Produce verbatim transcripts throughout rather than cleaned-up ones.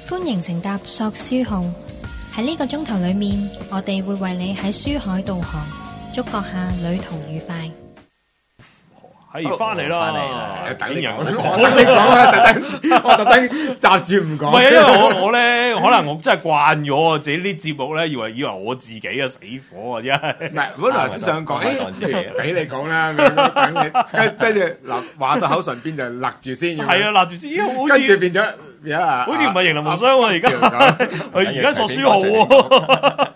歡迎乘搭索書號。喺呢個鐘頭裏面，我哋會為你喺書海導航，祝閣下旅途愉快。 係翻嚟啦， 翻嚟啦， 等人我你講啦，特登我特登閘住唔講。 唔係啊，因為我我咧，可能我真係慣咗我自己啲節目咧，以為以為我自己啊死火啊，真係。 唔係，我頭先想講，誒，俾你講啦，等你，跟住嗱話到口唇邊就勒住先。 係啊，勒住先， 跟住變咗， 好似唔係型林無雙喎，而家佢而家索書號喎。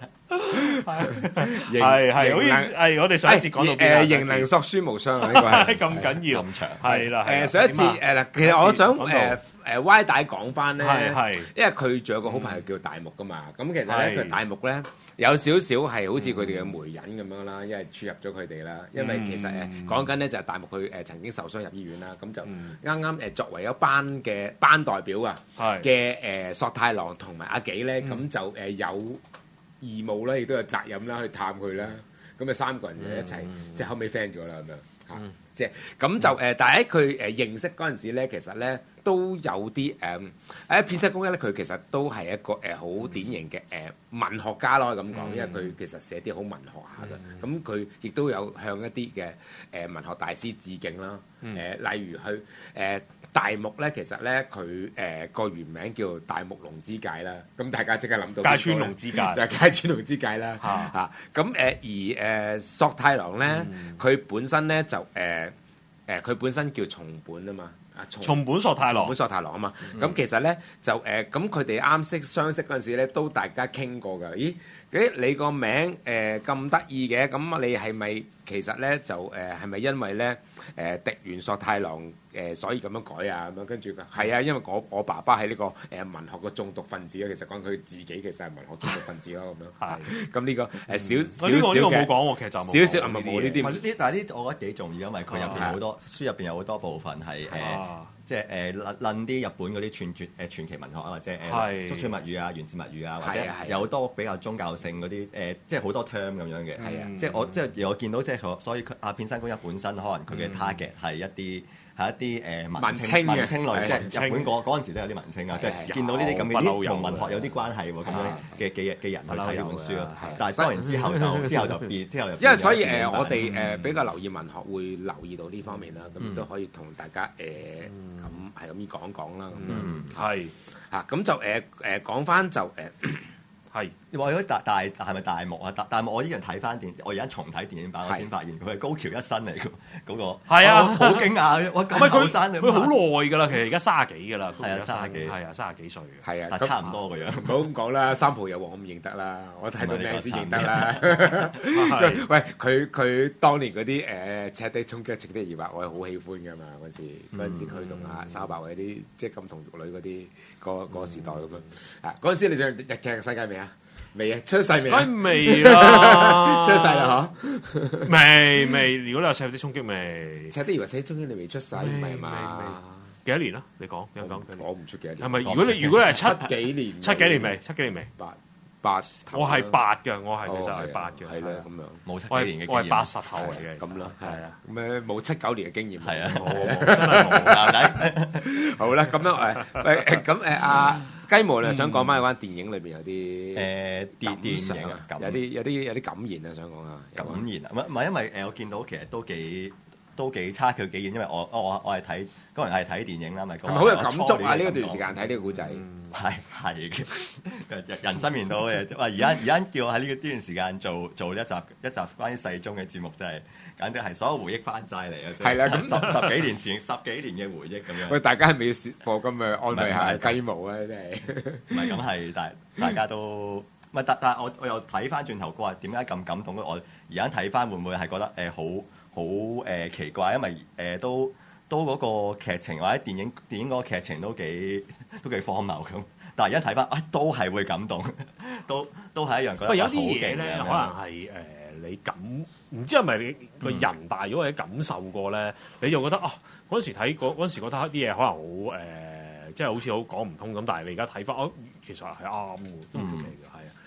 係係，好似係我哋上一次講到誒，形能索書無雙啊，呢個係咁緊要， 咁長係啦。 誒，上一次誒嗱，其實我想誒誒 Y 帶講翻咧， 係因為佢仲有個好朋友叫大木噶嘛，咁其實咧佢大木咧有少少係好似佢哋嘅媒人咁樣啦，因為注入咗佢哋啦，因為其實誒講緊咧就係大木佢誒曾經受傷入醫院啦，咁就啱啱誒作為一班嘅班代表啊嘅誒索太郎同埋阿紀咧，咁就誒有義務啦，亦都有責任啦，去探佢啦。咁啊三個人就一齊，嗯、即係後尾 friend 咗啦咁樣嚇。嗯、即係咁就誒、呃，但係喺佢誒認識嗰陣時咧，其實咧都有啲誒喺片西公一咧，佢其實都係一個誒好、呃、典型嘅誒、呃、文學家咯，咁講，嗯、因為佢其實寫啲好文學下嘅。咁佢亦都有向一啲嘅誒文學大師致敬啦。誒、嗯呃，例如去誒。呃大木咧，其實咧佢誒個原名叫大木龍之介啦，咁大家即刻諗到芥川龍之介， 就係芥川龍之介啦嚇。咁誒而誒索太郎咧，佢本身咧就誒誒佢本身叫松本啊嘛，啊松本索太郎， 松本索太郎啊嘛。咁其實咧就誒咁佢哋啱識相識嗰陣時咧，都大家傾過㗎。咦？誒你個名誒咁得意嘅，咁你係咪其實咧就誒係咪因為咧誒敵原索太郎誒所以咁樣改啊咁樣？跟住佢係啊，因為我我爸爸係呢個誒文學嘅中毒分子啊，其實講佢自己其實係文學中毒分子咯咁樣。係咁呢個誒少少少嘅。呢個冇講喎，劇集少少唔係冇呢啲。 呢啲但係呢，我覺得幾重要，因為佢入邊好多書入邊有好多部分係誒。即係誒論論啲日本嗰啲傳傳誒傳奇文學啊，或者誒竹取物語啊、源氏物語啊，或者有好多比較宗教性嗰啲誒，即係好多 term 咁樣嘅。係啊，即係我即係我見到即係所以阿片山公一本身可能佢嘅 target 係一啲係一啲誒文青文青類，即係日本嗰嗰陣時都有啲文青啊，即係見到呢啲咁嘅啲同文學有啲關係喎咁樣嘅嘅嘅人去睇呢本書咯。但係當然之後就之後就變之後就因為所以誒我哋誒比較留意文學會留意到呢方面啦，咁都可以同大家誒咁係咁講講啦，咁樣係嚇，咁就誒誒講翻就誒係。 你話嗰大大係咪大木啊？大大木我依家睇翻電，我而家重睇電影版，我先發現佢係高橋一生嚟嘅嗰個。係啊，好驚訝！我咁後生， 佢好耐㗎啦，其實而家卅幾㗎啦。 係啊，卅幾， 係啊，卅幾歲。 係啊， 但差唔多個樣。 唔好咁講啦，三浦友和我唔認得啦，我睇到咩先認得啦。喂，佢佢當年嗰啲誒赤地衝擊、赤地疑惑，我係好喜歡㗎嘛嗰時，嗰陣時佢同阿沙白嗰啲即係金童玉女嗰啲個個時代咁樣。啊，嗰陣時你上日劇嘅世界未啊？未啊，出世未？ 梗未啦， 出世啦嗬？ 未未，如果你話赤地衝擊未， 赤地疑惑、赤地衝擊你未出世唔係嘛？ 幾多年啦？你講，有講講唔出幾多年？ 係咪？如果你如果你係七幾年， 七幾年未？七幾年未？ 八八， 我係八嘅，我係其實係八嘅， 係啦咁樣。 冇七幾年嘅經驗， 我係八十後嚟嘅， 咁咯，係啊。 咁誒冇七九年嘅經驗， 係啊， 真係冇。 好啦，咁樣誒，喂咁誒阿雞毛咧，想講翻有關電影裏邊有啲誒電電影啊， 有啲有啲有啲感言啊，想講啊， 感言啊，唔唔係因為誒我見到其實都幾都幾差佢幾遠，因為我我我係睇嗰人係睇電影啦，咪係好有感觸啊！呢一段時間睇呢個古仔， 係係嘅，人生面到嘅。哇！而家而家叫我喺呢個呢段時間做做一集一集關於世宗嘅節目，真係簡直係所有回憶翻晒嚟嘅。 係啦，咁十十幾年前十幾年嘅回憶咁樣。 喂，大家係咪要蝕貨咁嘅安慰下雞毛啊？真係唔係咁係，但係大家都唔係，但但係我我又睇翻轉頭，話點解咁感動咧？我而家睇翻會唔會係覺得誒好好誒奇怪？因為誒、呃、都。都嗰個劇情或者電影電影嗰個劇情都幾都幾荒謬咁，但係而家睇翻，啊都係會感動，都都係一樣覺得好勁嘅。 有啲嘢咧，可能係誒、呃、你感唔知係咪你個人大咗或者感受過咧，嗯、你就覺得啊嗰陣時睇嗰嗰陣時覺得啲嘢可能好誒、呃，即係好似好講唔通咁，但係你而家睇翻，哦其實係啱嘅，都唔出奇嘅，係啊。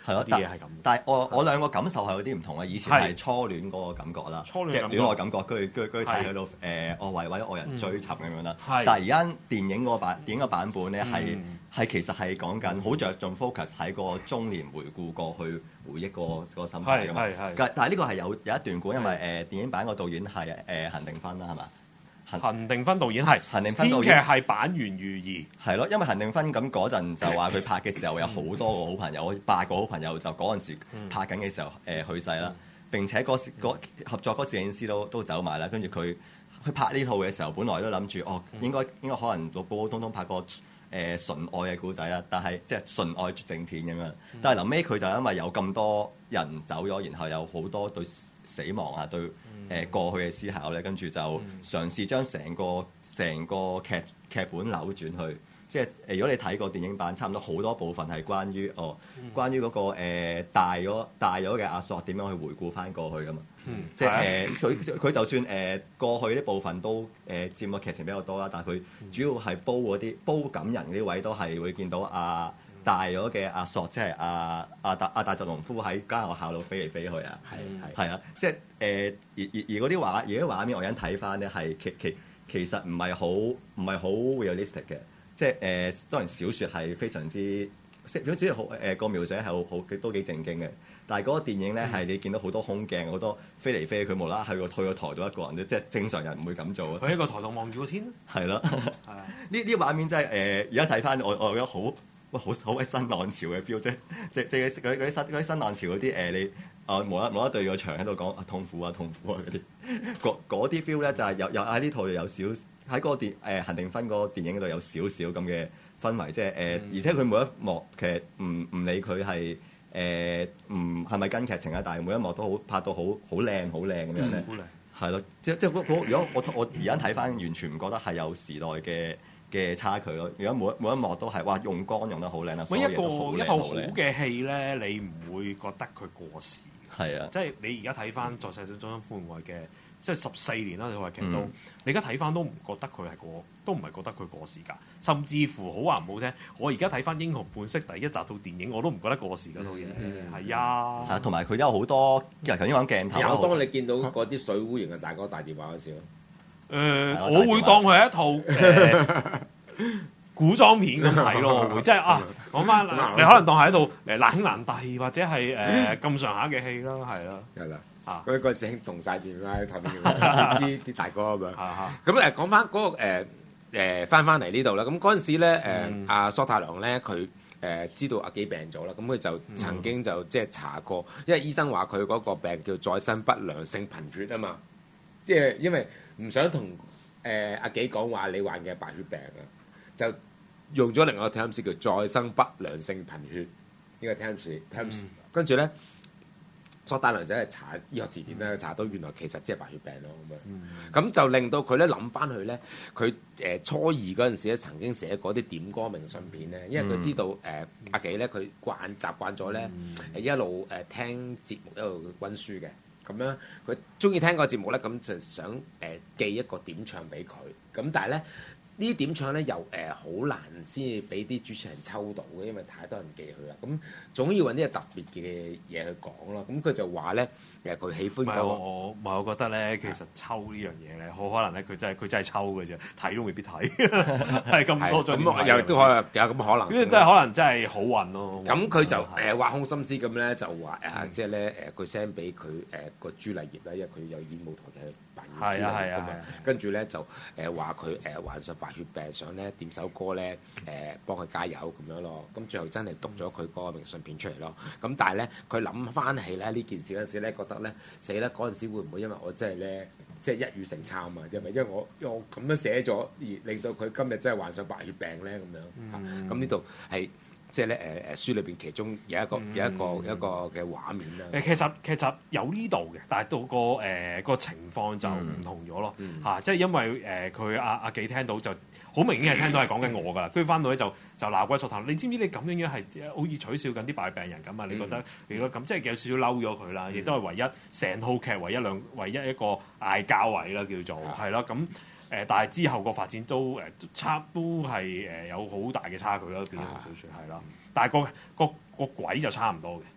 係咯， 啲嘢係咁。 但係我我兩個感受係有啲唔同嘅。以前係初戀嗰個感覺啦， 初戀即係戀愛感覺，跟住跟住跟住睇喺度誒，我為為咗愛人追尋咁樣啦。但係而家電影嗰個版電影嘅版本咧係係其實係講緊好着重 focus 喺個中年回顧過去回憶個個心態㗎嘛。但係呢個係有有一段故，因為誒電影版個導演係誒恆定芬啦，係嘛？ 恆定芬導演係， 恆定芬導演編劇係坂元裕二， 係咯，因為恆定芬咁嗰陣就話佢拍嘅時候有好多個好朋友，八個好朋友就嗰陣時拍緊嘅時候誒、呃、去世啦。並且嗰嗰合作嗰攝影師都都走埋啦，跟住佢去拍呢套嘅時候，本來都諗住哦，應該應該可能普普通通拍個誒、呃、純愛嘅故仔啦，但係即係純愛絕症片咁樣。但係臨尾佢就因為有咁多人走咗，然後有好多對死亡啊對。誒、呃、過去嘅思考咧，跟住就嘗試將成個成個劇劇本扭轉去，即係誒如果你睇過電影版，差唔多好多部分係關於哦，關於嗰、那個、呃、大咗大咗嘅阿索點樣去回顧翻過去噶嘛，嗯、即係誒佢佢就算誒、呃、過去啲部分都誒、呃、佔個劇情比較多啦，但係佢主要係煲嗰啲煲感人嗰啲位都係會見到啊。大咗嘅阿索，即係阿阿大阿大澤隆夫喺間學校度飛嚟飛去啊！係係係啊！即係誒、呃、而而而嗰啲畫，而啲畫面我而家睇翻咧係其其其實唔係好唔係好 realistic 嘅，即係誒、呃、當然小説係非常之小説好誒個描寫係好好都幾正經嘅，但係嗰個電影咧係、嗯、你見到好多空鏡，好多飛嚟飛去，佢無啦啦去個去個台度一個人啫，即係正常人唔會咁做啊！ 佢喺個台度望住個天， 係咯，係啊！呢呢畫面真係誒而家睇翻我我覺得好。好好鬼新浪潮嘅 feel 啫，即即係嗰啲新嗰啲新浪潮嗰啲誒你啊無啦無啦對個牆喺度講啊痛苦啊痛苦啊嗰啲，嗰啲 feel 咧就係有有喺呢套有少喺嗰個電誒恆定芬嗰個電影度有少少咁嘅氛圍，即係誒、呃嗯、而且佢每一幕其實唔唔理佢係誒唔係咪跟劇情啊，但係每一幕都好拍到好好靚好靚咁樣咧，係咯、嗯，即即係如果我我而家睇翻完全唔覺得係有時代嘅嘅差距咯，如果每每一幕都係哇用光用得好靚啦，所有嘢都好靚。一套好嘅戲咧，你唔會覺得佢過時。 係啊， 即係你而家睇翻《在世上將歡愛》嘅，即係十四年啦，你話劇都， 嗯、 你而家睇翻都唔覺得佢係過，都唔係覺得佢過時㗎。甚至乎好話唔好聽，我而家睇翻《英雄本色》第一集套電影，我都唔覺得過時嗰套嘢。係、嗯、啊， 係同埋佢有好多，頭先講鏡頭。 有當你見到嗰啲水壺型嘅大哥大電話嗰時咯。 誒、呃，我會當佢係一套誒、呃、古裝片咁睇咯，我會即係啊講翻，你可能當係一套誒難兄難弟或者係誒咁上下嘅戲啦，係啦， 係啦， 啊嗰個師兄同晒電啦，頭面啲啲大哥咁樣。咁誒講翻嗰個誒誒翻翻嚟呢度啦，咁嗰陣時咧誒阿蘇太郎咧佢誒知道阿幾病咗啦，咁佢就曾經就即係查過，因為醫生話佢嗰個病叫再生不良性貧血啊嘛，即係因為。唔想同誒、呃、阿幾講話你患嘅白血病啊，就用咗另外一個 terms 叫再生不良性貧血呢、呢個 terms terms，跟住咧，蘇大良就係查醫學字典咧，查到原來其實即係白血病咯咁樣，咁、嗯、就令到佢咧諗翻去咧，佢誒、呃、初二嗰陣時咧曾經寫過啲點歌明信片咧，因為佢知道誒、呃、阿幾咧佢慣習慣咗咧誒一路誒聽節目一路溫書嘅。咁樣佢中意聽個節目咧，咁就想誒、呃、寄一個點唱俾佢。咁但係咧呢啲點唱咧又誒好、呃、難先至俾啲主持人抽到嘅，因為太多人寄佢啦。咁總要揾啲特別嘅嘢去講咯。咁佢就話咧誒佢喜歡、嗰個。 我我唔係我覺得咧，其實抽呢樣嘢咧，好可能咧佢真係佢真係抽嘅啫，睇都未必睇，係咁多張。 咁又都可能有咁可能。 因為真係可能真係好運咯。咁佢就誒挖空心思咁咧，就話誒即係咧誒佢 send 俾佢誒個朱麗葉啦，因為佢有演舞台嘅扮演朱麗葉㗎嘛。跟住咧就誒話佢誒患上白血病，想咧點首歌咧誒幫佢加油咁樣咯。咁最後真係讀咗佢嗰個明信片出嚟咯。咁但係咧佢諗翻起咧呢件事嗰陣時咧，覺得咧死啦！嗰陣時會唔會因為我真係咧即係一語成讖啊？因為因為我因為我咁樣寫咗而令到佢今日真係患上白血病咧咁樣。咁呢度係。即係咧誒誒書裏邊其中有一個、嗯、有一個有一個嘅畫面啦。誒其實其實有呢度嘅，但係到個誒、呃、個情況就唔同咗咯嚇，即係因為誒佢阿阿幾聽到就好明顯係聽到係講緊我㗎啦，跟住翻到咧就就鬧鬼索頭，你知唔知你咁樣樣係好似取笑緊啲白病人咁啊？你覺得如果咁即係有少少嬲咗佢啦，亦都係唯一成套劇唯一兩唯一一個嗌交位啦，叫做係咯咁。誒，但係之後個發展都誒差，都係誒有好大嘅差距咯，變咗小説係啦。但係個個個鬼就差唔多嘅，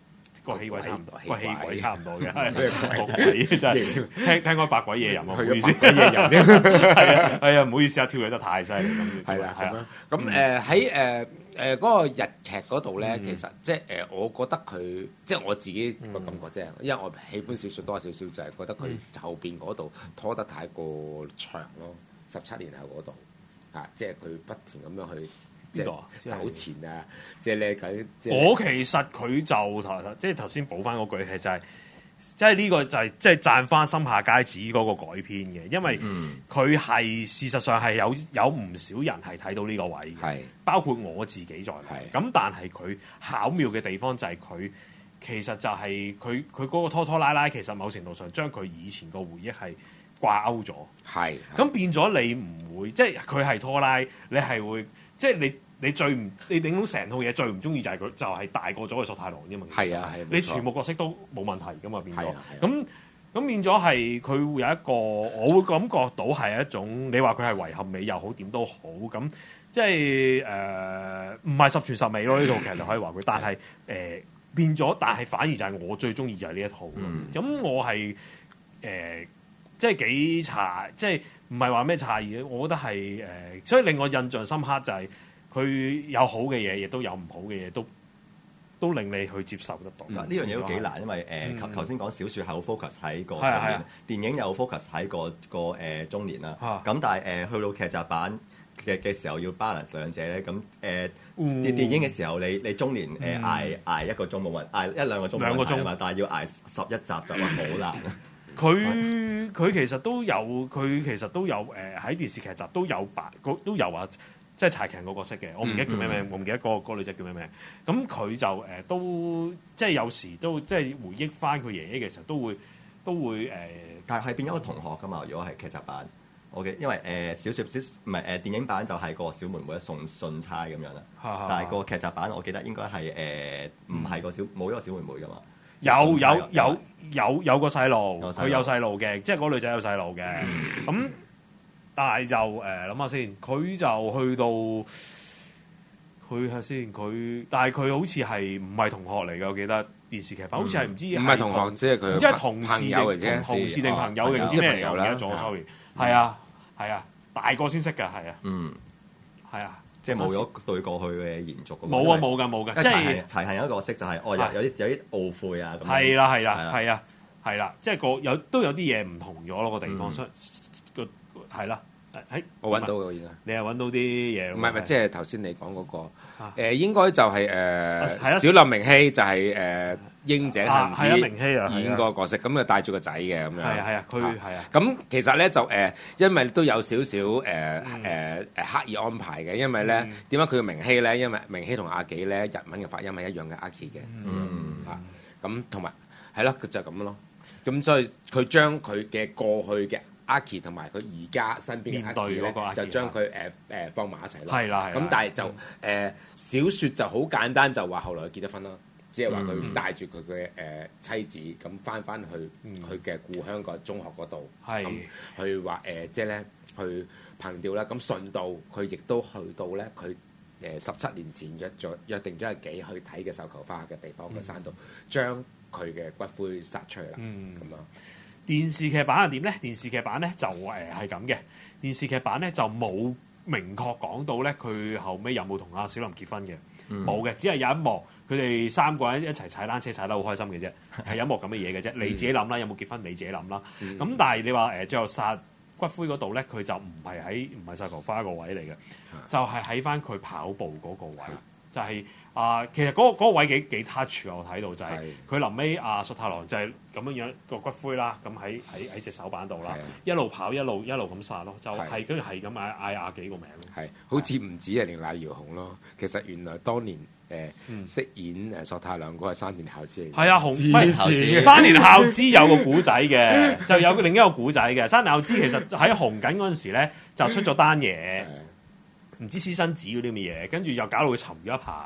個氣位差唔多，個氣位差唔多嘅，係個鬼真係聽聽開百鬼夜淫啊，唔好意思， 鬼夜淫添， 係啊係啊，唔好意思啊，跳躍得太犀利咁， 係啦係啊，咁誒喺誒誒嗰個日劇嗰度咧，其實即係誒，我覺得佢即係我自己個感覺啫，因為我喜歡小説多少少，就係覺得佢後邊嗰度拖得太過長咯，十七年後嗰度啊，即係佢不斷咁樣去。即係糾纏啊！即係咧佢， 我其實佢就頭即係頭先補翻嗰句，其實就係即係呢個就係即係讚翻森下佳子嗰個改編嘅，因為佢係事實上係有有唔少人係睇到呢個位嘅，包括我自己在內。咁但係佢巧妙嘅地方就係佢其實就係佢佢嗰個拖拖拉拉，其實某程度上將佢以前個回憶係掛鈎咗。係咁變咗你唔會即係佢係拖拉，你係會。即係你你最唔你頂到成套嘢最唔中意就係佢就係、是、大個咗嘅索太郎啫嘛。係啊係，你全部角色都冇問題噶嘛變咗。咁咁變咗係佢會有一個，我會感覺到係一種你話佢係遺憾美又好點都好咁，即係誒唔係十全十美咯呢套劇就可以話佢，但係誒、呃、變咗，但係反而就係我最中意就係呢一套。咁、嗯、我係誒。呃即係幾差，即係唔係話咩差異？我覺得係誒、呃，所以令我印象深刻就係佢有好嘅嘢，亦都有唔好嘅嘢，都都令你去接受得到。 呢樣嘢都幾難，因為誒頭頭先講小説係好 focus 喺個中年，電影又 focus 喺個個誒、呃、中年啦。咁、啊、但係誒、呃、去到劇集版嘅嘅時候要 balance 兩者咧，咁誒、呃嗯、電影嘅時候你你中年誒、呃、捱捱一個鐘冇問，捱一兩個鐘冇問題啊嘛，但係要捱十一集就話好難。 佢佢其實都有，佢其實都有誒喺、呃、電視劇集都有扮，都有話即係柴崎個角色嘅。我唔記得叫咩名，嗯、我唔記得嗰、嗰個女仔叫咩名。咁佢就誒、呃、都即係有時都即係回憶翻佢爺爺嘅時候，都會都會誒。呃、 但係變咗個同學噶嘛？如果係劇集版，我嘅因為誒、呃、小説小唔係誒電影版就係個小妹妹送信差咁樣啦。啊、但係個劇集版我記得應該係誒唔係個小冇一個小妹妹噶嘛。 有有有有有個細路，佢有細路嘅，即係嗰個女仔有細路嘅。咁、嗯、但係就誒諗下先，佢就去到去下先，佢但係佢好似係唔係同學嚟嘅？我記得電視劇版、嗯、好似係唔知唔係同學，即係佢即係同事定同事定朋友定唔知咩嚟嘅？咗 sorry，係啊係啊，大個先識㗎，係啊，嗯，係啊。 即係冇咗對過去嘅延續。 冇啊冇㗎冇㗎，即係柴係有一個角色就係、是、哦有有啲有啲懊悔啊咁。 係啦係啦係啊係啦，即係個有都有啲嘢唔同咗咯個地方，所以個係啦。喺我揾到嘅而家， 你又揾到啲嘢。 唔係唔係，即係頭先你講嗰個誒，應該就係誒小林明希就係誒英井幸子演個角色，咁啊帶住個仔嘅咁樣。係啊係啊，佢係啊。咁其實咧就誒，因為都有少少誒誒誒刻意安排嘅，因為咧點解佢叫明希咧？因為明希同阿紀咧日文嘅發音係一樣嘅，阿紀嘅。嗯啊，咁同埋係咯，佢就咁咯。咁所以佢將佢嘅過去嘅阿紀同埋佢而家身邊嘅阿紀咧，就將佢誒誒放埋一齊咯。係啦，咁但係就誒小説就好簡單，就話後來佢結咗婚啦，即係話佢帶住佢嘅誒妻子咁翻翻去佢嘅故鄉個中學嗰度，咁去話誒即係咧去憑吊啦。咁順道佢亦都去到咧佢誒十七年前約咗約定咗係幾去睇嘅繡球花嘅地方嘅山度，將佢嘅骨灰撒出去啦。咁啊。 電視劇版係點咧？電視劇版咧就誒係咁嘅。電視劇版咧就冇明確講到咧，佢後尾有冇同阿小林結婚嘅？冇嘅、嗯，只係有一幕佢哋三個人一齊踩單車踩得好開心嘅啫，係有一幕咁嘅嘢嘅啫。你自己諗啦，有冇結婚你自己諗啦。咁、嗯、但係你話誒最後撒骨灰嗰度咧，佢就唔係喺唔係繡球花個位嚟嘅，嗯、就係喺翻佢跑步嗰個位。嗯就係、是、啊、呃，其實嗰、那個那個位幾幾 touch 我睇到就係佢臨尾啊，索太郎就係咁樣樣個骨灰啦，咁喺喺喺隻手板度啦，一路跑一路一路咁殺咯，就係跟住係咁嗌嗌阿幾個名咯， 係好似唔止係連賴瑤紅咯，其實原來當年誒、呃嗯、飾演誒索太郎嗰個山田孝之嚟，係啊，紅唔山田孝之有個古仔嘅，就有另一個古仔嘅，山田孝之其實喺紅緊嗰陣時咧就出咗單嘢。唔知私生子嗰啲咁嘅嘢，跟住又搞到佢沉咗一排，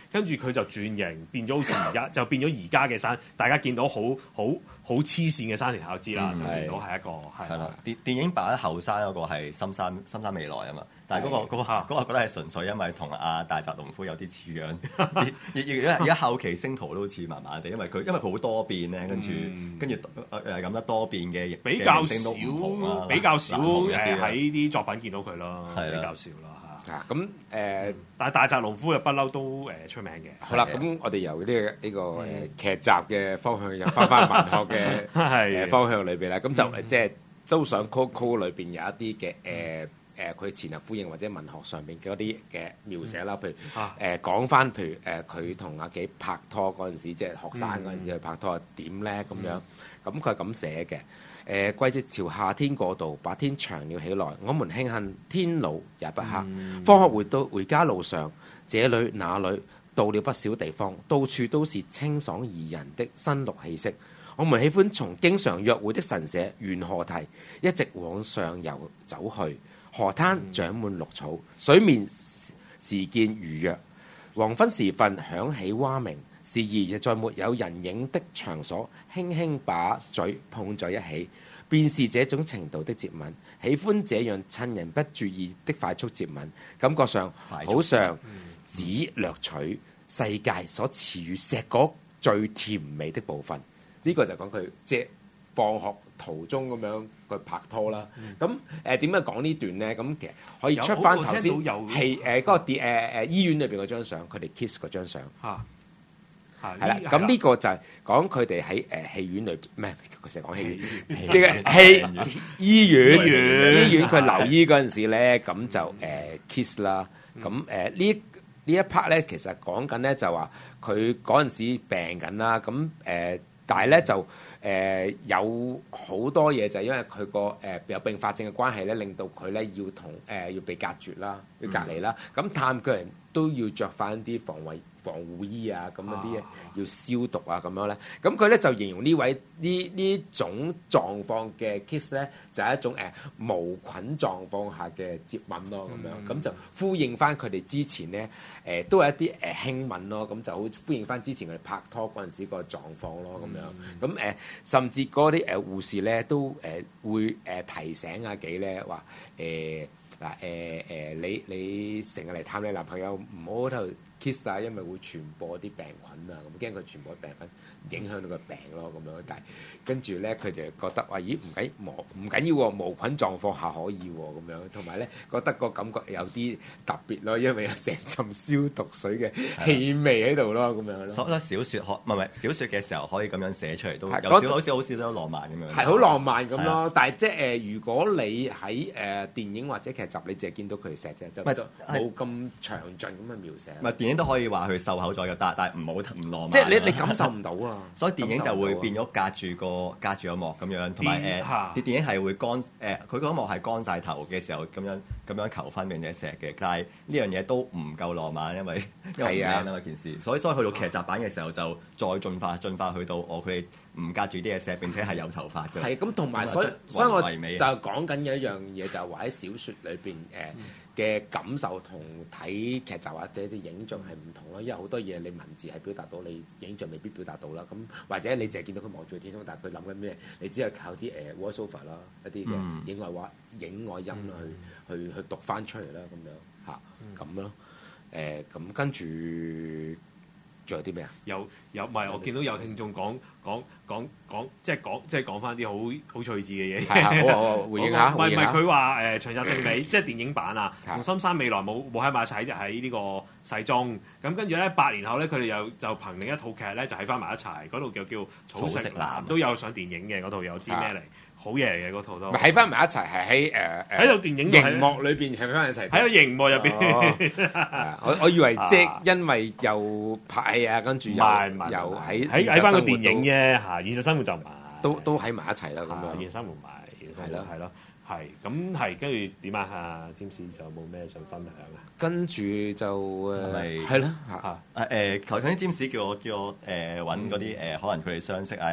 跟住佢就轉型變咗好似而家就變咗而家嘅山，大家見到好好好黐線嘅山田孝之啦，就見到係一個係啦。電電影版後山嗰個係深山深山未來啊嘛，但係嗰個嗰個嗰個覺得係純粹因為同阿大澤隆夫有啲似樣，而而而家後期星途都好似麻麻地，因為佢因為佢好多變咧，跟住跟住誒咁多多變嘅比較少比較少誒喺啲作品見到佢咯，比較少咯。 啊，咁誒，呃、 但係大澤隆夫又不嬲都誒、呃、出名嘅。 好啦，咁我哋由呢、這個呢、這個誒、呃、劇集嘅方向入翻翻文學嘅誒、呃、方向裏邊啦。咁就誒、嗯、即係都想 Coco 裏邊有一啲嘅誒誒佢前後呼應或者文學上邊嘅一啲嘅描寫啦。譬如誒講翻，譬如誒佢同阿幾拍拖嗰陣時，即係學生嗰陣時去拍拖係點咧咁樣。咁佢係咁寫嘅。誒、呃、季節朝夏天過渡，白天長了起來。我們慶幸天老也不黑。嗯、放學回到回家路上，這裏那裏到了不少地方，到處都是清爽宜人的新綠氣息。我們喜歡從經常約會的神社沿河堤一直往上游走去。河灘長滿綠草，水面時見魚躍。黃昏時分響起蛙鳴。時而在沒有人影的場所，輕輕把嘴碰在一起，便是這種程度的接吻。喜歡這樣趁人不注意的快速接吻，感覺上好像只掠取世界所賜予碩果最甜美的部分。呢、這個就講佢即係放學途中咁樣去拍拖啦。咁誒點解講呢段咧？咁其實可以出翻頭先係誒嗰個誒誒醫院裏邊嗰張相，佢哋 kiss 嗰張相。啊係啦，咁呢個就係講佢哋喺誒戲院裏，唔係佢成日講戲院，呢個戲醫院醫院佢留醫嗰陣時咧，咁就誒 kiss 啦。咁誒呢呢一 part 咧，其實講緊咧就話佢嗰陣時病緊啦。咁誒，但係咧就誒有好多嘢就係因為佢個誒有併發症嘅關係咧，令到佢咧要同誒要被隔絕啦，要隔離啦。咁探腳人都要着翻啲防衞防護衣啊，咁嗰啲要消毒啊，咁樣咧，咁佢咧就形容呢位呢呢種狀況嘅 kiss 咧，就係、是、一種誒、呃、無菌狀況下嘅接吻咯，咁樣，咁、嗯、就呼應翻佢哋之前咧誒、呃、都係一啲誒輕吻咯，咁就好呼應翻之前佢哋拍拖嗰陣時個狀況咯，咁樣，咁誒、呃、甚至嗰啲誒護士咧都誒、呃、會誒、呃、提醒阿幾咧話誒嗱誒誒你你成日嚟探你男朋友唔好喺度 kiss 啊，因為會傳播啲病菌啊，咁驚佢傳播病菌影響到個病咯，咁樣。但係跟住咧，佢就覺得話：咦，唔緊無唔緊要喎，無菌狀況下可以喎，咁樣。同埋咧，覺得個感覺有啲特別咯，因為有成浸消毒水嘅氣味喺度咯，咁樣咯。 所以小説可唔係唔係小説嘅時候可以咁樣寫出嚟，都有少好似好少少浪漫咁樣。 係好浪漫咁咯，但係即係誒，如果你喺誒電影或者劇集，你淨係見到佢錫啫，就冇咁詳盡咁嘅描寫。 電影都可以話佢瘦口咗嘅，但但唔好唔浪漫。 即係你你感受唔到啊！ 所以電影就會變咗隔住個隔住個幕咁樣，同埋誒啲電影係會乾誒，佢嗰幕係乾晒頭嘅時候咁樣咁樣求婚並且錫嘅，但係呢樣嘢都唔夠浪漫，因為因為唔靚啊嘛件事。所以所以去到劇集版嘅時候就再進化進化去到我佢哋唔隔住啲嘢錫，並且係有頭髮嘅。 係咁，同埋所以所以我就講緊嘅一樣嘢就係話喺小説裏邊誒。嗯嘅感受同睇劇集或者啲影像係唔同咯，因為好多嘢你文字係表達到，你影像未必表達到啦。咁或者你淨係見到佢望住個天空，但係佢諗緊咩？你只係靠啲誒 voice over 啦，一啲嘅影外話、影外音啦，去去去讀翻出嚟啦，咁樣嚇咁咯。誒咁跟住仲有啲咩啊？ 有有唔係我見到有聽眾講講講講，即係講即係講翻啲好好趣致嘅嘢。 係啊，好啊，回應下。 唔係唔係，佢話誒長澤正美即係電影版啊，同深山未來冇冇喺埋一齊，就喺呢個世宗。咁跟住咧，八年後咧，佢哋又就憑另一套劇咧，就喺翻埋一齊。嗰度就叫草食男，都有上電影嘅嗰套，又知咩嚟？好嘢嚟嘅嗰套都。 喺翻埋一齊，係喺誒誒喺套電影熒幕裏邊喺翻一齊。 喺個熒幕入邊。 我我以為即係因為又拍戲啊，跟住又又喺喺喺翻個電影啫嚇，現實生活就唔係。 都都喺埋一齊啦，咁樣。 現實生活唔係，係咯係咯，係咁係跟住點啊？阿占士仲有冇咩想分享啊？ 跟住就誒係啦嚇誒誒，頭先占士叫我叫我誒揾嗰啲誒，可能佢哋相識啊。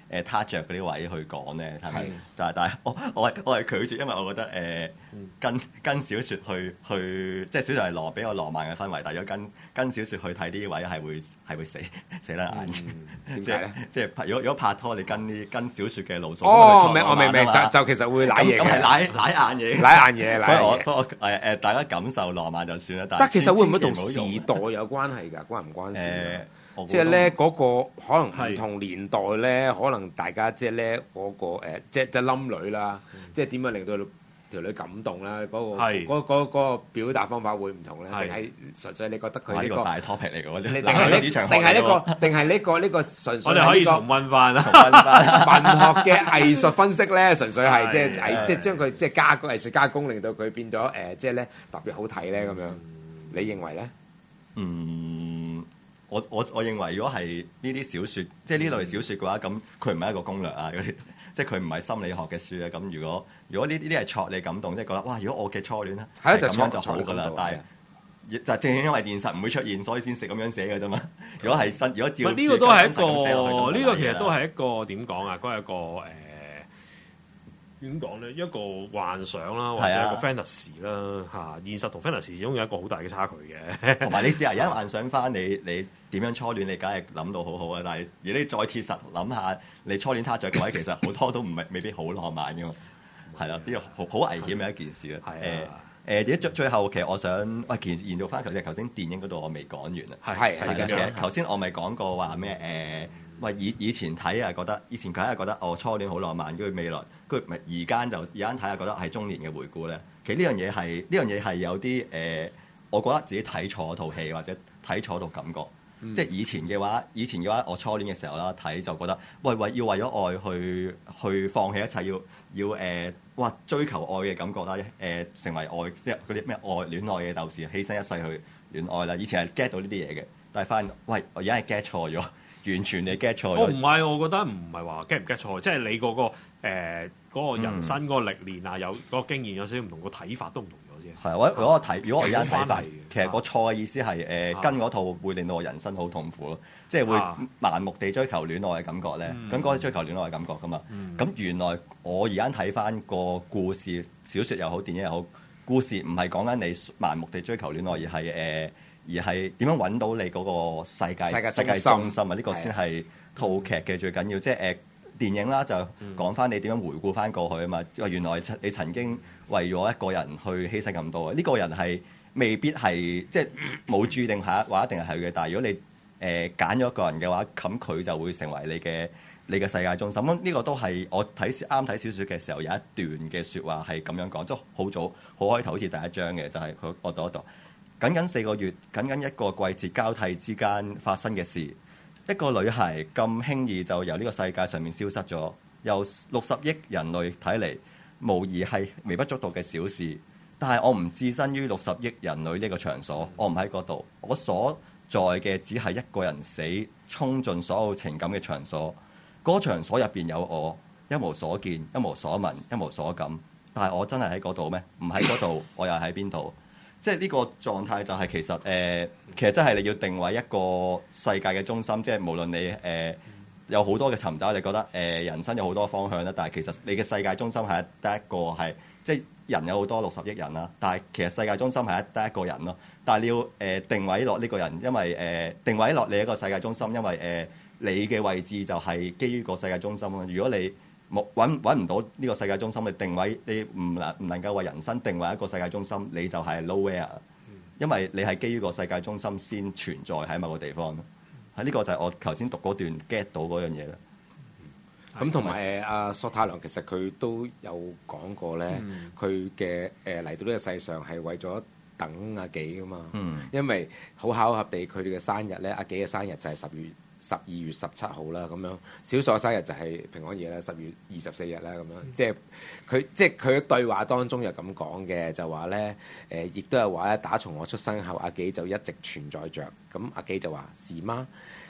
誒撻着嗰啲位去講咧，係咪？但係但係我我係我係拒絕，因為我覺得誒、呃、跟跟小説去去即係小説係羅比較浪漫嘅氛圍，但係如果跟跟小説去睇呢啲位係會係會死死得眼嘅。點解咧？即係如果如果拍拖你跟啲跟小説嘅路數， 哦，我明我明明就就其實會舐嘢嘅， 咁係舐舐硬嘢， 舐硬嘢， 所以我所以我誒誒大家感受浪漫就算啦。但係其實會唔會同時代有關係㗎？關唔關事？誒。即係咧嗰個可能唔同年代咧，可能大家即係咧嗰個誒，即係即係冧女啦，即係點樣令到條女感動啦？嗰個嗰嗰嗰個表達方法會唔同咧？定係純粹你覺得佢呢個大 topic 嚟嘅？定係呢？定係呢個？定係呢個？呢個純粹我哋可以重溫翻啦，重溫翻文學嘅藝術分析咧，純粹係即係藝即係將佢即係加工藝術加工，令到佢變咗誒，即係咧特別好睇咧咁樣。你認為咧？ 嗯。我我我認為，如果係呢啲小説，即係呢類小説嘅話，咁佢唔係一個攻略啊，嗰啲即係佢唔係心理學嘅書啊。咁如果如果呢啲係戳你感動，即係覺得哇！如果我嘅初戀咧係咁樣就好噶啦。但係就正因為現實唔會出現，所以先食咁樣寫嘅啫嘛。如果係新，如果照呢個都係一個呢個其實都係一個點講啊？嗰係一個誒。點講咧？一個幻想啦，或者一個 fantasy 啦，嚇、啊、現實同 fantasy 始終有一個好大嘅差距嘅。 同埋你試下而家幻想翻你你點樣初戀，你梗係諗到好好啊！但係如果你再切實諗下，你初戀他着嘅位，其實好多都唔係未必好浪漫嘅嘛。係啦，呢個好好危險嘅一件事啊。誒誒，點最最後其實我想喂，其實延續翻頭先頭先電影嗰度我未講完啊。 係係其實頭先我咪講過話咩誒？喂，以以前睇啊，覺得以前睇係覺得我初戀好浪漫，跟住未來，跟住咪而家就而家睇下覺得係中年嘅回顧咧。其實呢樣嘢係呢樣嘢係有啲誒、呃，我覺得自己睇錯套戲或者睇錯套感覺。嗯、即係以前嘅話，以前嘅話，我初戀嘅時候啦，睇就覺得喂喂要為咗愛去去放棄一切，要要誒、呃、哇追求愛嘅感覺啦，誒、呃、成為愛即係嗰啲咩愛戀愛嘅鬥士，犧牲一世去戀愛啦。以前係 get 到呢啲嘢嘅，但係發現喂我而家係 get 錯咗。完全你 get 錯。 我唔係，我覺得唔係話 get 唔 get 錯，即係你嗰、那個誒嗰、呃那個人生嗰個歷練啊，有嗰、那個經驗有少少唔同，個睇法都唔同咗啫。係，我如果我睇，如果我而家睇法，其實個錯嘅意思係誒、呃啊、跟嗰套會令到我人生好痛苦咯，即係會盲目地追求戀愛嘅感覺咧。咁嗰啲追求戀愛嘅感覺噶嘛。咁、嗯、原來我而家睇翻個故事，小説又好，電影又好，故事唔係講緊你盲目地追求戀愛，而係誒。呃而係點樣揾到你嗰個世界世界世界中心啊？呢、呢個先係套劇嘅最緊要。即係誒電影啦，就講翻你點樣回顧翻過去啊嘛。因為原來你曾經為咗一個人去犧牲咁多，呢、呢個人係未必係即係冇注定下話一定係佢嘅。但係如果你誒揀咗一個人嘅話，咁佢就會成為你嘅你嘅世界中心。咁呢個都係我睇啱睇小説嘅時候有一段嘅説話係咁樣講，即係好早好開頭好似第一章嘅，就係、是、佢我讀一讀。僅僅四個月，僅僅一個季節交替之間發生嘅事，一個女孩咁輕易就由呢個世界上面消失咗，由六十億人類睇嚟，無疑係微不足道嘅小事。但係我唔置身於六十億人類呢個場所，我唔喺嗰度，我所在嘅只係一個人死，衝盡所有情感嘅場所。嗰、那個、場所入邊有我，一無所見，一無所聞，一無所感。但係我真係喺嗰度咩？唔喺嗰度，我又喺邊度？即係呢個狀態就係其實誒、呃，其實真係你要定位一個世界嘅中心，即係無論你誒、呃、有好多嘅尋找，你覺得誒、呃、人生有好多方向啦，但係其實你嘅世界中心係得一個係，即係人有好多六十億人啦，但係其實世界中心係得一個人咯。但係你要誒、呃、定位落呢個人，因為誒、呃、定位落你一個世界中心，因為誒、呃、你嘅位置就係基於個世界中心咯。如果你冇揾揾唔到呢個世界中心嘅定位，你唔能唔能夠為人生定位一個世界中心，你就係 nowhere，因為你係基於個世界中心先存在喺某個地方咯。喺呢個就係我頭先讀嗰段 get 到嗰樣嘢啦。 咁同埋誒阿索太郎其實佢都有講過咧，佢嘅誒嚟到呢個世上係為咗等阿幾噶嘛，嗯、因為好巧合地佢哋嘅生日咧，阿幾嘅生日就係十月。十二月十七號啦，咁樣小索生日就係平安夜啦，十月二十四日啦，咁樣、嗯、即係佢即係佢嘅對話當中又咁講嘅，就話咧誒，亦都係話咧，打從我出生後，阿幾就一直存在着。咁阿幾就話是嗎？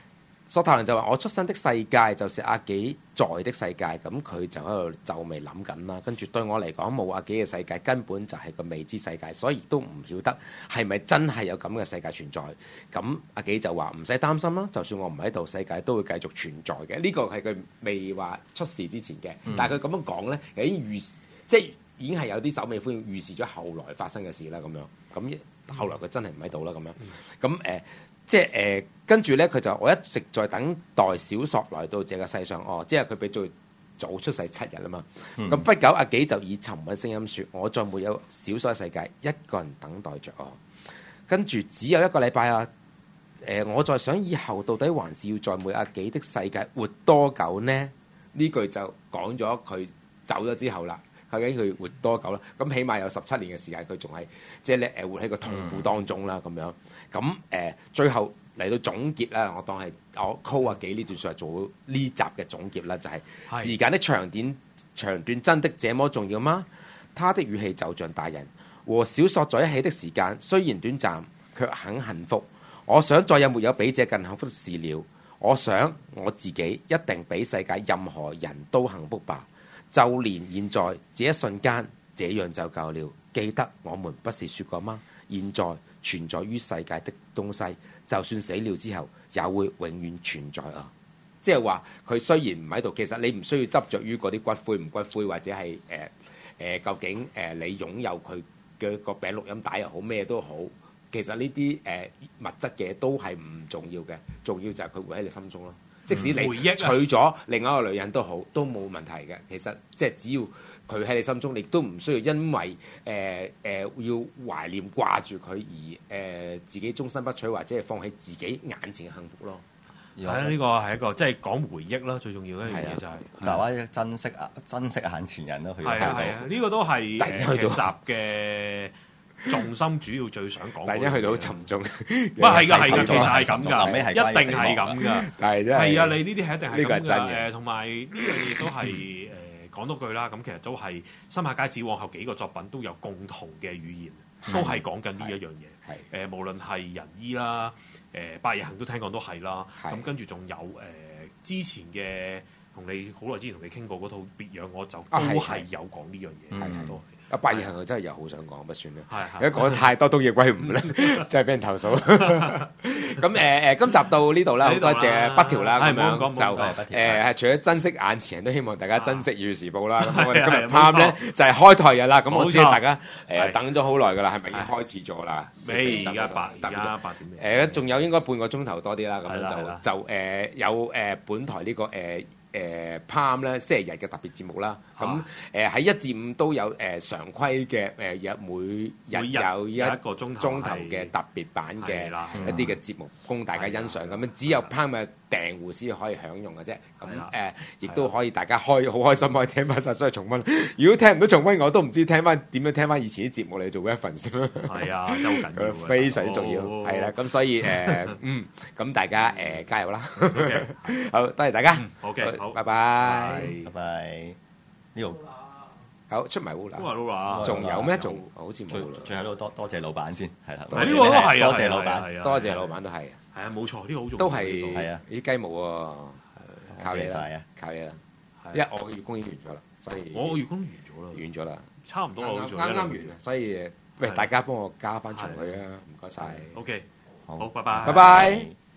索太郎就話：我出生的世界就是阿幾在的世界，咁佢就喺度皺眉諗緊啦。跟住對我嚟講，冇阿幾嘅世界根本就係個未知世界，所以都唔曉得係咪真係有咁嘅世界存在。咁阿幾就話唔使擔心啦，就算我唔喺度，世界都會繼續存在嘅。呢個係佢未話出事之前嘅，嗯、但係佢咁樣講咧，已經預即係已經係有啲首尾呼應，預示咗後來發生嘅事啦。咁樣咁後來佢真係唔喺度啦。咁樣咁誒。呃即係誒，跟住咧，佢就我一直在等待小索來到這個世上。哦，即係佢比最早出世七日啊嘛。咁、嗯、不久，阿幾就以沉穩聲音説：我再沒有小索世界，一個人等待着我。跟住只有一個禮拜啊。誒、呃，我在想以後到底還是要在沒阿幾的世界活多久呢？呢句就講咗佢走咗之後啦。究竟佢活多久啦？咁起碼有十七年嘅時間，佢仲係即係咧誒活喺個痛苦當中啦。咁、嗯、樣咁誒、呃，最後嚟到總結啦，我當係我 call 阿幾呢段說話做呢集嘅總結啦，就係、是、時間的長短長短真的這麼重要嗎？他的語氣就像大人和小索在一起的時間，雖然短暫，卻很幸福。我想再也沒有比這更幸福的事了。我想我自己一定比世界任何人都幸福吧。就連現在這一瞬間，這樣就夠了。記得我們不是說過嗎？現在存在於世界的東西，就算死了之後，也會永遠存在啊！即係話佢雖然唔喺度，其實你唔需要執着於嗰啲骨灰唔骨灰，或者係誒誒究竟誒、呃、你擁有佢嘅個餅錄音帶又好咩都好，其實呢啲誒物質嘅都係唔重要嘅，重要就係佢會喺你心中咯。即使你娶咗另外一個女人都好，都冇問題嘅。其實即係只要佢喺你心中，你都唔需要因為誒誒、呃呃、要懷念掛住佢而誒、呃、自己終身不娶，或者係放棄自己眼前嘅幸福咯。 係啊，呢個係一個即係講回憶咯，最重要一樣嘢就係大家珍惜啊，珍惜眼前人咯。佢係啊係啊，呢、這個都係劇集嘅重心主要最想講， 第一去到好沉重， 唔係係㗎係㗎，其實係咁㗎，一定係咁㗎，係真係啊！你呢啲係一定係咁㗎。 誒，同埋呢樣嘢都係誒講多句啦。咁其實都係新馬佳子往後幾個作品都有共同嘅語言，都係講緊呢一樣嘢。誒，無論係仁醫啦，誒八夜行都聽講都係啦。咁跟住仲有誒之前嘅同你好耐之前同你傾過嗰套別養我就都係有講呢樣嘢，其實都係。啊！八夜行我真係又好想講，不算啦。係係，而家講得太多東野圭吾咧，真係俾人投訴。咁誒誒，今集到呢度啦，好多謝北條啦，咁樣就誒，除咗珍惜眼前人，都希望大家珍惜《粵語時報》啦。咁我哋今日啱咧就係開台日啦。咁我知道大家誒等咗好耐㗎啦，係咪已經開始咗啦？ 未，而家八而家八點。 誒，仲有應該半個鐘頭多啲啦。咁樣就就誒有誒本台呢個誒。誒 Palm 咧星期日嘅特別節目啦，咁誒喺一至五都有誒、呃、常規嘅誒日每日有一個鐘頭嘅特別版嘅一啲嘅節目供大家欣賞咁樣，只有 Palm 嘅訂戶先可以享用嘅啫。咁誒亦都可以大家開好開心可以聽翻晒所有重溫。如果聽唔到重溫，我都唔知聽翻點樣聽翻以前啲節目嚟做 reference 先啦。係啊，真係好緊要，非常之重要。係啦，咁所以誒嗯，咁大家誒加油啦。好，多謝大家。OK。好，拜拜， 拜拜。呢度好出埋烏啦， 仲有咩？仲好似冇。 最後都多多謝老闆先，係啦。 呢個都係多謝老闆， 多謝老闆都係。 係啊，冇錯，呢個好重要。 都係係啊，啲雞毛喎，靠你晒啊， 靠你啦。因為我嘅月供已經完咗啦，所以我嘅月供完咗啦， 完咗啦， 差唔多啦， 啱啱完啊，所以喂大家幫我加翻場佢啊，唔該晒。 OK，好，拜拜， 拜拜。